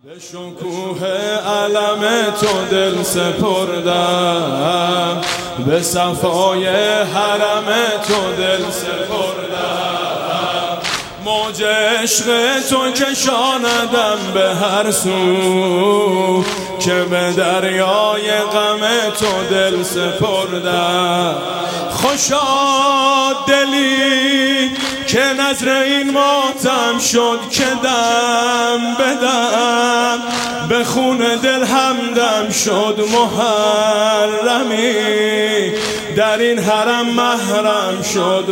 به شکوه علم تو دل سپردم، به صفای حرم تو دل سپردم. موج عشق تو کشاندم به هر سو، که به دریای غم تو دل سپردم. خوشا دلی که نظر این ماتم شد، که دم بدم به خون دل همدم شد. محرمی در این حرم محرم شد،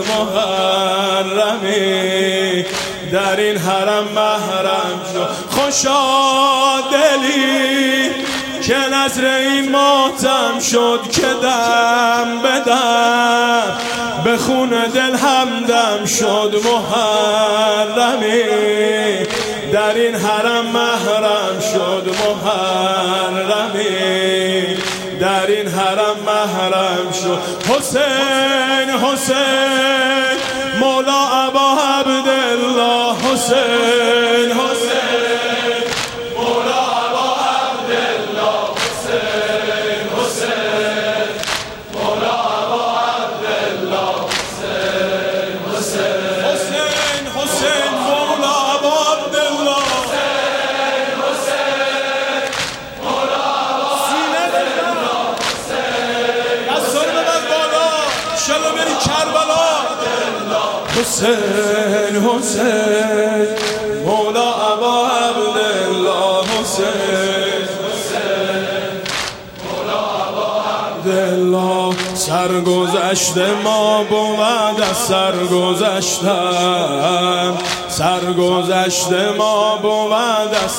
محرمی در این حرم محرم شد. خوشا دلی که نظر این ماتم شد، که دم بدم به خون دل همدم شد. محرمی در این حرم محرم شد، محرمی در این حرم محرم شد. حسین حسین مولا ابا عبدالله، حسین حسین مولا ابا عبدالله، حسین حسین مولا ابا عبدالله، حسین حسین حسین حسین مولا ابا عبدالله، حسین حسین مولا ابا عبدالله، حسین اثر ببر بالا انشالله بری کربلا. حسین حسین مولا ابا عبدالله، حسین حسین مولا ابا عبدالله. سرگذشت ما بود از سرگذشتن، سرگذشت ما بود از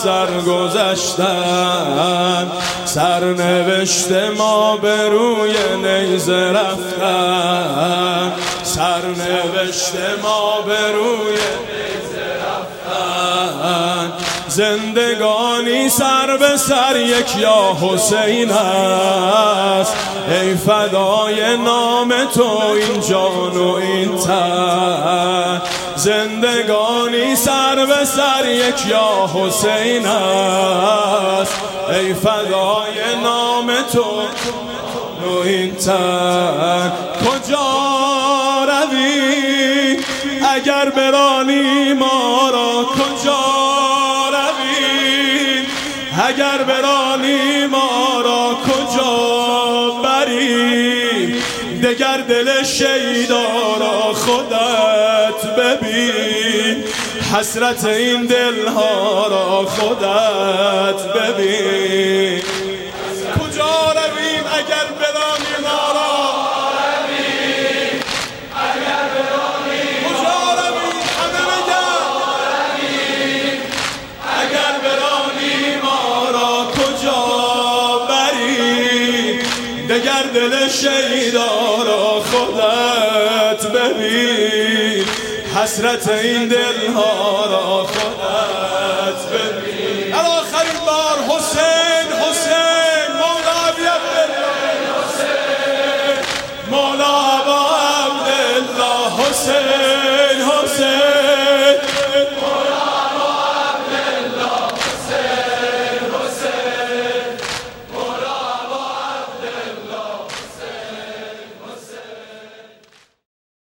سرگذشتن. سرنوشت ما به روی نیزه رفتن، سرنوشت ما به روی نیزه رفتن. زندگانی سر به سر یک یا حسین است، ای فدای نام تو این جان و این تن. زندگانی سر به سر یک یا حسین است، ای فدای نام تو و این تن. کجا روی اگر برانی ما را، کجا روی اگر برانی ما را، کجا بری دگر دل شیدا را خودت ببین. حسرت این دلها را خودت ببین. کجا رویم اگر برانی ما را، دگر دل شیدا را خودت ببین. حسرت این دلها را خودت ببین.